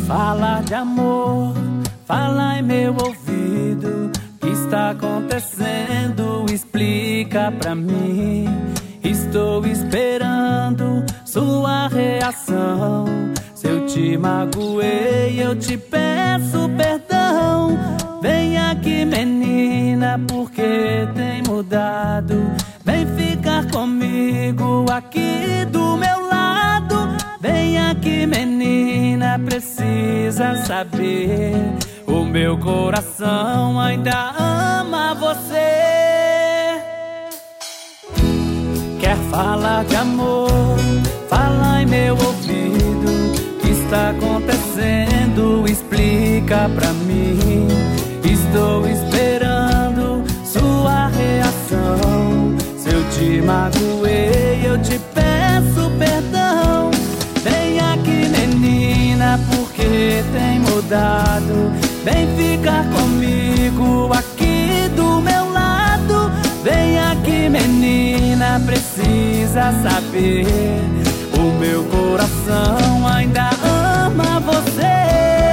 Fala de amor, fala em meu ouvido. O que está acontecendo? Explica pra mim. Estou esperando sua reação. Se eu te magoei, eu te peço perdão. Vem aqui, menina, porque tem mudado. Vem ficar comigo aqui do meu lado. Vem aqui, menina, precisa saber. O meu coração ainda ama você. Quer falar de amor? Fala em meu ouvido. O que está acontecendo? Explica pra mim. Estou esperando sua reação. Se eu te magoei, eu te peço perdão. Vem aqui, menina, porque tem mudado. Vem ficar comigo aqui do meu lado. Vem aqui, menina, precisa saber. O meu coração ainda ama você.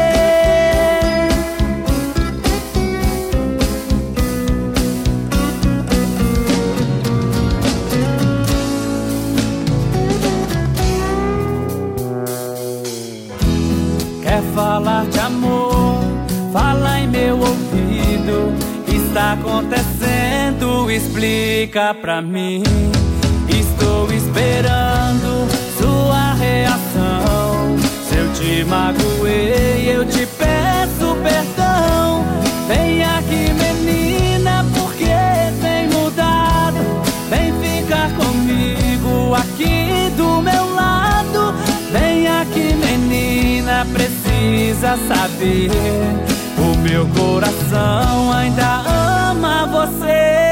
Quer falar de amor? Fala em meu ouvido. O que está acontecendo? Explica pra mim. Estou esperando sua reação. Se eu te magoei, eu te peço perdão. Vem aqui, menina, porque tem mudado. Vem ficar comigo aqui do meu lado. Vem aqui, menina, precisa saber. O meu coração ainda ama você.